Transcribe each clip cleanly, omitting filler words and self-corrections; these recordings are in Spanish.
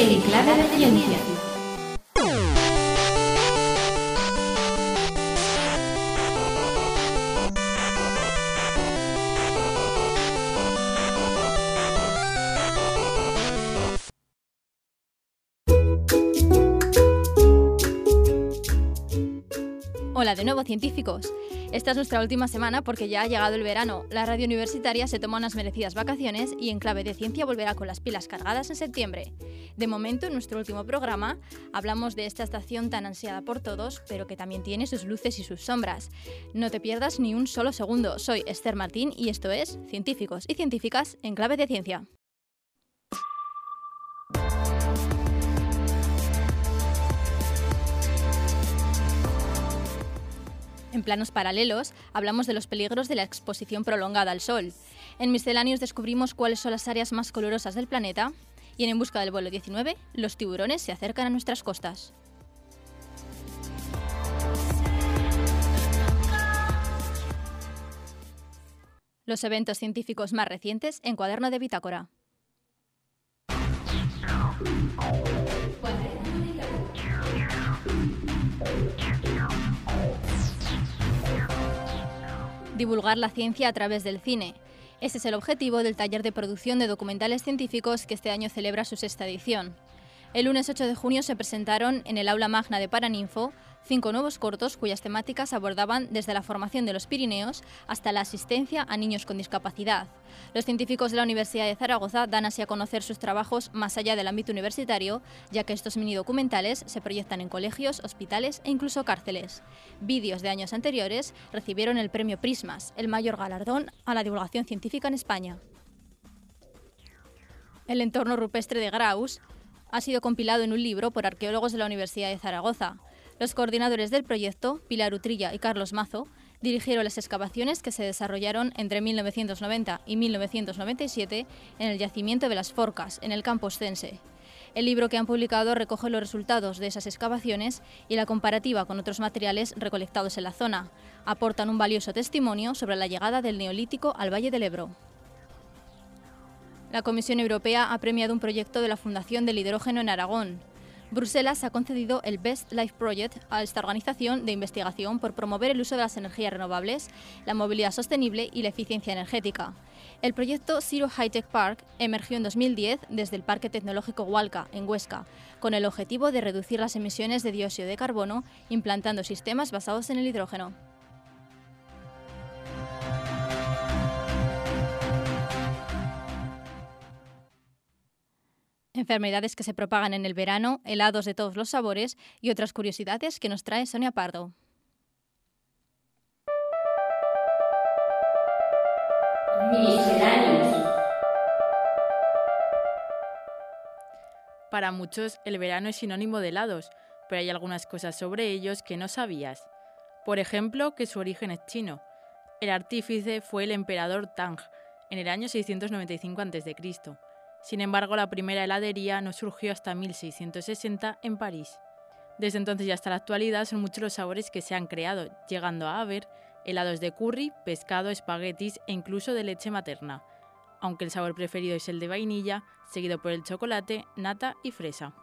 en Clave de Ciencia. Hola de nuevo, científicos. Esta es nuestra última semana porque ya ha llegado el verano. La radio universitaria se toma unas merecidas vacaciones y en Clave de Ciencia volverá con las pilas cargadas en septiembre. De momento, en nuestro último programa, hablamos de esta estación tan ansiada por todos, pero que también tiene sus luces y sus sombras. No te pierdas ni un solo segundo. Soy Esther Martín y esto es Científicos y Científicas en Clave de Ciencia. En planos paralelos, hablamos de los peligros de la exposición prolongada al Sol. En Misceláneos descubrimos cuáles son las áreas más colorosas del planeta. Y En busca del vuelo 19, los tiburones se acercan a nuestras costas. Los eventos científicos más recientes en Cuaderno de Bitácora. Divulgar la ciencia a través del cine. Ese es el objetivo del taller de producción de documentales científicos que este año celebra su 6ª edición. El lunes 8 de junio se presentaron en el aula magna de Paraninfo 5 nuevos cortos cuyas temáticas abordaban desde la formación de los Pirineos hasta la asistencia a niños con discapacidad. Los científicos de la Universidad de Zaragoza dan así a conocer sus trabajos más allá del ámbito universitario, ya que estos mini-documentales se proyectan en colegios, hospitales e incluso cárceles. Vídeos de años anteriores recibieron el premio Prismas, el mayor galardón a la divulgación científica en España. El entorno rupestre de Graus ha sido compilado en un libro por arqueólogos de la Universidad de Zaragoza. Los coordinadores del proyecto, Pilar Utrilla y Carlos Mazo, dirigieron las excavaciones que se desarrollaron entre 1990 y 1997 en el yacimiento de las Forcas, en el campus Cense. El libro que han publicado recoge los resultados de esas excavaciones y la comparativa con otros materiales recolectados en la zona. Aportan un valioso testimonio sobre la llegada del Neolítico al Valle del Ebro. La Comisión Europea ha premiado un proyecto de la Fundación del Hidrógeno en Aragón. Bruselas ha concedido el Best Life Project a esta organización de investigación por promover el uso de las energías renovables, la movilidad sostenible y la eficiencia energética. El proyecto Zero High Tech Park emergió en 2010 desde el Parque Tecnológico Hualca, en Huesca, con el objetivo de reducir las emisiones de dióxido de carbono implantando sistemas basados en el hidrógeno. Enfermedades que se propagan en el verano, helados de todos los sabores y otras curiosidades que nos trae Sonia Pardo. Misceláneos. Para muchos, el verano es sinónimo de helados, pero hay algunas cosas sobre ellos que no sabías. Por ejemplo, que su origen es chino. El artífice fue el emperador Tang, en el año 695 a.C. Sin embargo, la primera heladería no surgió hasta 1660 en París. Desde entonces y hasta la actualidad son muchos los sabores que se han creado, llegando a haber helados de curry, pescado, espaguetis e incluso de leche materna, aunque el sabor preferido es el de vainilla, seguido por el chocolate, nata y fresa.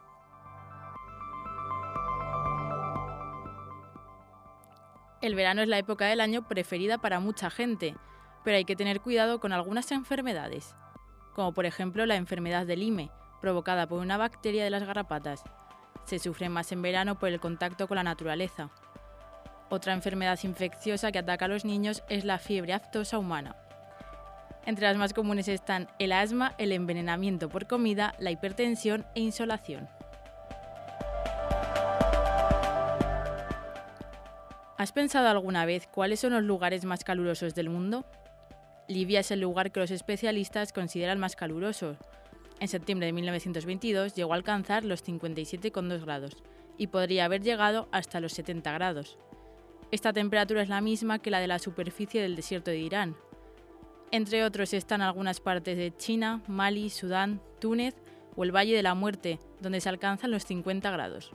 El verano es la época del año preferida para mucha gente, pero hay que tener cuidado con algunas enfermedades, como por ejemplo la enfermedad de Lyme, provocada por una bacteria de las garrapatas. Se sufre más en verano por el contacto con la naturaleza. Otra enfermedad infecciosa que ataca a los niños es la fiebre aftosa humana. Entre las más comunes están el asma, el envenenamiento por comida, la hipertensión e insolación. ¿Has pensado alguna vez cuáles son los lugares más calurosos del mundo? Libia es el lugar que los especialistas consideran más caluroso. En septiembre de 1922 llegó a alcanzar los 57,2 grados y podría haber llegado hasta los 70 grados. Esta temperatura es la misma que la de la superficie del desierto de Irán. Entre otros están algunas partes de China, Mali, Sudán, Túnez o el Valle de la Muerte, donde se alcanzan los 50 grados.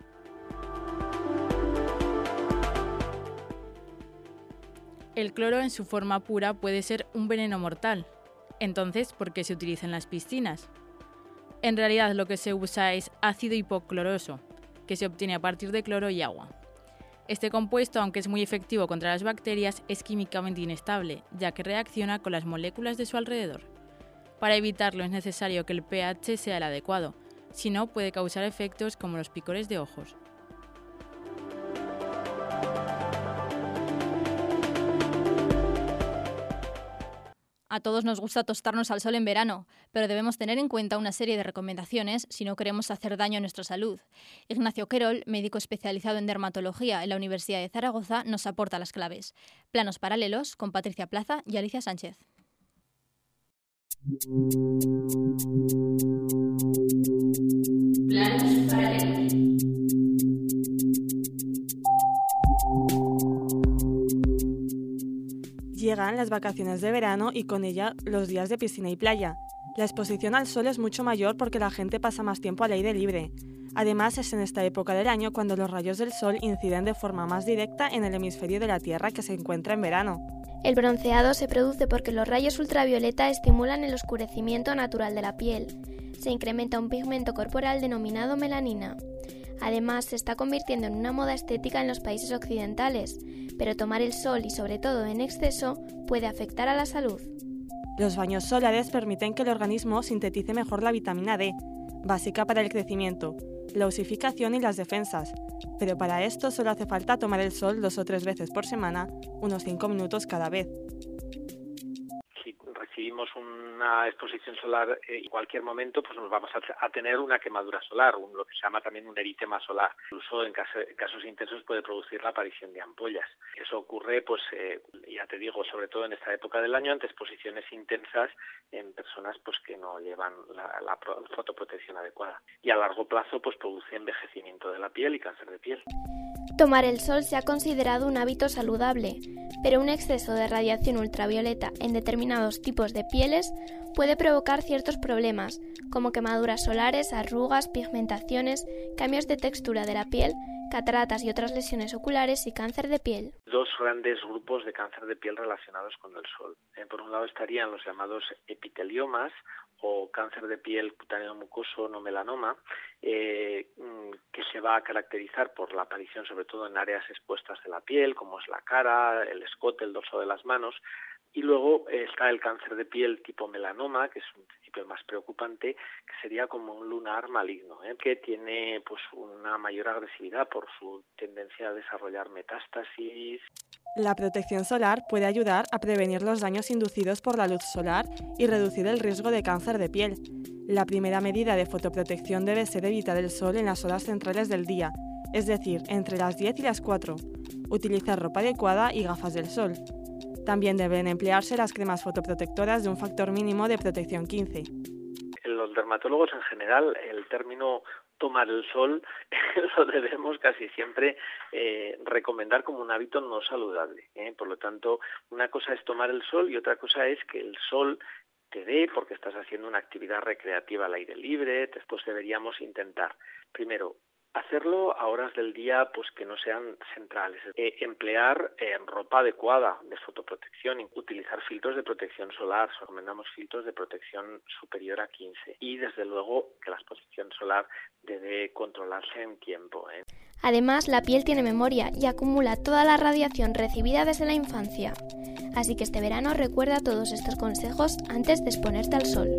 El cloro en su forma pura puede ser un veneno mortal. Entonces, ¿por qué se utiliza en las piscinas? En realidad lo que se usa es ácido hipocloroso, que se obtiene a partir de cloro y agua. Este compuesto, aunque es muy efectivo contra las bacterias, es químicamente inestable, ya que reacciona con las moléculas de su alrededor. Para evitarlo es necesario que el pH sea el adecuado, si no puede causar efectos como los picores de ojos. A todos nos gusta tostarnos al sol en verano, pero debemos tener en cuenta una serie de recomendaciones si no queremos hacer daño a nuestra salud. Ignacio Querol, médico especializado en dermatología en la Universidad de Zaragoza, nos aporta las claves. Planos paralelos con Patricia Plaza y Alicia Sánchez. Planos paralelos. Llegan las vacaciones de verano y con ella los días de piscina y playa. La exposición al sol es mucho mayor porque la gente pasa más tiempo al aire libre. Además, es en esta época del año cuando los rayos del sol inciden de forma más directa en el hemisferio de la Tierra que se encuentra en verano. El bronceado se produce porque los rayos ultravioleta estimulan el oscurecimiento natural de la piel. Se incrementa un pigmento corporal denominado melanina. Además, se está convirtiendo en una moda estética en los países occidentales, pero tomar el sol y sobre todo en exceso puede afectar a la salud. Los baños solares permiten que el organismo sintetice mejor la vitamina D, básica para el crecimiento, la osificación y las defensas, pero para esto solo hace falta tomar el sol 2 o 3 veces por semana, unos 5 minutos cada vez. Si recibimos una exposición solar en cualquier momento, pues nos vamos a tener una quemadura solar, lo que se llama también un eritema solar. Incluso en casos intensos puede producir la aparición de ampollas. Eso ocurre, pues ya te digo, sobre todo en esta época del año, ante exposiciones intensas en personas pues que no llevan la fotoprotección adecuada. Y a largo plazo pues produce envejecimiento de la piel y cáncer de piel. Tomar el sol se ha considerado un hábito saludable, pero un exceso de radiación ultravioleta en determinados tipos de pieles puede provocar ciertos problemas, como quemaduras solares, arrugas, pigmentaciones, cambios de textura de la piel, cataratas y otras lesiones oculares y cáncer de piel. Dos grandes grupos de cáncer de piel relacionados con el sol. Por un lado estarían los llamados epiteliomas o cáncer de piel cutáneo mucoso no melanoma, que se va a caracterizar por la aparición sobre todo en áreas expuestas de la piel, como es la cara, el escote, el dorso de las manos. Y luego está el cáncer de piel tipo melanoma, que es un principio más preocupante, que sería como un lunar maligno, que tiene pues una mayor agresividad por su tendencia a desarrollar metástasis. La protección solar puede ayudar a prevenir los daños inducidos por la luz solar y reducir el riesgo de cáncer de piel. La primera medida de fotoprotección debe ser evitar el sol en las horas centrales del día, es decir, entre las 10 y las 4. Utilizar ropa adecuada y gafas del sol. También deben emplearse las cremas fotoprotectoras de un factor mínimo de protección 15. Los dermatólogos en general, el término tomar el sol lo debemos casi siempre recomendar como un hábito no saludable. Por lo tanto, una cosa es tomar el sol y otra cosa es que el sol te dé porque estás haciendo una actividad recreativa al aire libre. Después deberíamos intentar, primero, hacerlo a horas del día pues que no sean centrales, emplear ropa adecuada de fotoprotección, utilizar filtros de protección solar, recomendamos filtros de protección superior a 15 y desde luego que la exposición solar debe controlarse en tiempo. Además, la piel tiene memoria y acumula toda la radiación recibida desde la infancia. Así que este verano recuerda todos estos consejos antes de exponerte al sol.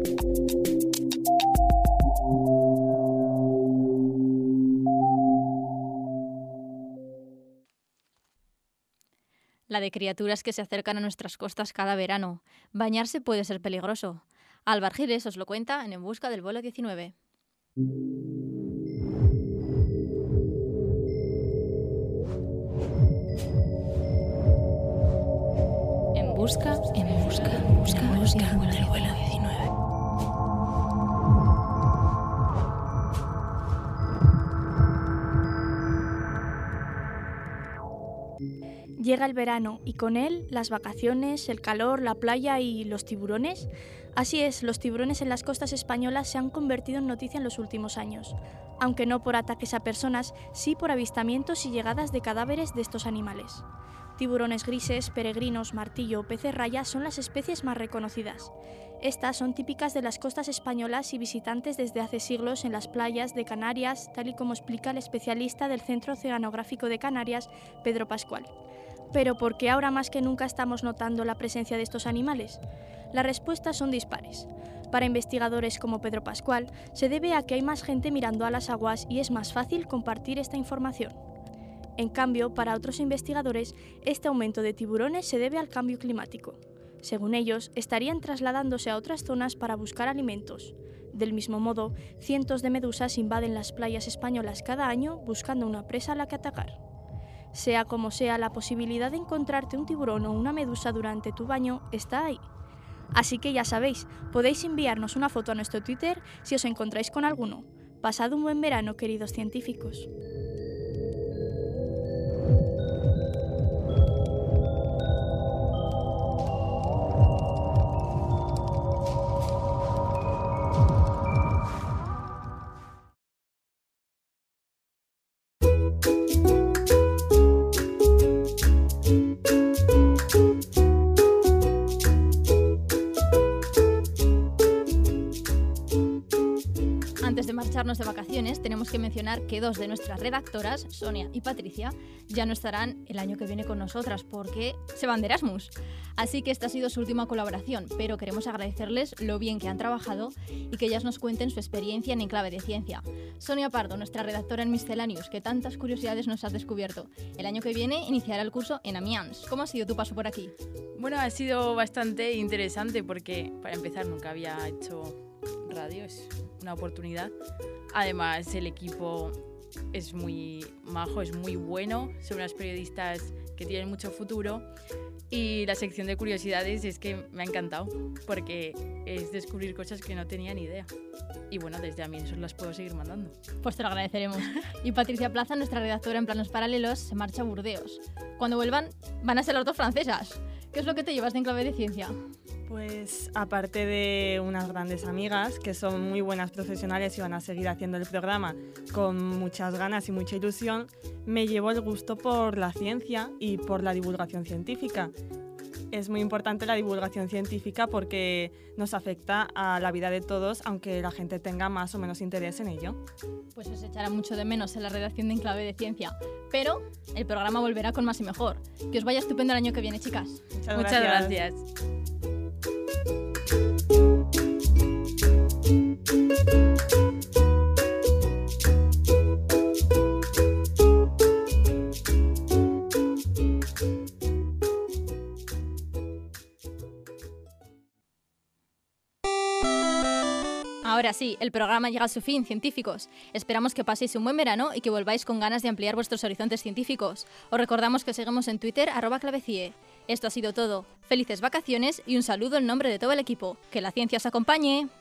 La de criaturas que se acercan a nuestras costas cada verano. Bañarse puede ser peligroso. Álvar Giles os lo cuenta en busca del vuelo 19. En busca del vuelo 19. Llega el verano y con él las vacaciones, el calor, la playa y los tiburones. Así es, los tiburones en las costas españolas se han convertido en noticia en los últimos años, aunque no por ataques a personas, sí por avistamientos y llegadas de cadáveres de estos animales. Tiburones grises, peregrinos, martillo o peces raya son las especies más reconocidas. Estas son típicas de las costas españolas y visitantes desde hace siglos en las playas de Canarias, tal y como explica el especialista del Centro Oceanográfico de Canarias, Pedro Pascual. Pero ¿por qué ahora más que nunca estamos notando la presencia de estos animales? Las respuestas son dispares. Para investigadores como Pedro Pascual, se debe a que hay más gente mirando a las aguas y es más fácil compartir esta información. En cambio, para otros investigadores, este aumento de tiburones se debe al cambio climático. Según ellos, estarían trasladándose a otras zonas para buscar alimentos. Del mismo modo, cientos de medusas invaden las playas españolas cada año buscando una presa a la que atacar. Sea como sea, la posibilidad de encontrarte un tiburón o una medusa durante tu baño está ahí. Así que ya sabéis, podéis enviarnos una foto a nuestro Twitter si os encontráis con alguno. Pasad un buen verano, queridos científicos. Antes de marcharnos de vacaciones, tenemos que mencionar que dos de nuestras redactoras, Sonia y Patricia, ya no estarán el año que viene con nosotras porque se van de Erasmus. Así que esta ha sido su última colaboración, pero queremos agradecerles lo bien que han trabajado y que ellas nos cuenten su experiencia en Enclave de Ciencia. Sonia Pardo, nuestra redactora en Miscellaneous, que tantas curiosidades nos has descubierto. El año que viene iniciará el curso en Amiens. ¿Cómo ha sido tu paso por aquí? Bueno, ha sido bastante interesante porque, para empezar, nunca había hecho radio, es una oportunidad. Además, el equipo es muy majo, es muy bueno, son unas periodistas que tienen mucho futuro y la sección de curiosidades es que me ha encantado porque es descubrir cosas que no tenía ni idea. Y bueno, desde a mí eso las puedo seguir mandando. Pues te lo agradeceremos. Y Patricia Plaza, nuestra redactora en Planos Paralelos, se marcha a Burdeos. Cuando vuelvan, van a ser las dos francesas. ¿Qué es lo que te llevas de Enclave de Ciencia? Pues aparte de unas grandes amigas que son muy buenas profesionales y van a seguir haciendo el programa con muchas ganas y mucha ilusión, me llevo el gusto por la ciencia y por la divulgación científica. Es muy importante la divulgación científica porque nos afecta a la vida de todos, aunque la gente tenga más o menos interés en ello. Pues os echará mucho de menos en la redacción de Enclave de Ciencia, pero el programa volverá con más y mejor. Que os vaya estupendo el año que viene, chicas. Muchas gracias. Ahora sí, el programa llega a su fin, científicos. Esperamos que paséis un buen verano y que volváis con ganas de ampliar vuestros horizontes científicos. Os recordamos que seguimos en Twitter @clavecie. Esto ha sido todo. Felices vacaciones y un saludo en nombre de todo el equipo. Que la ciencia os acompañe.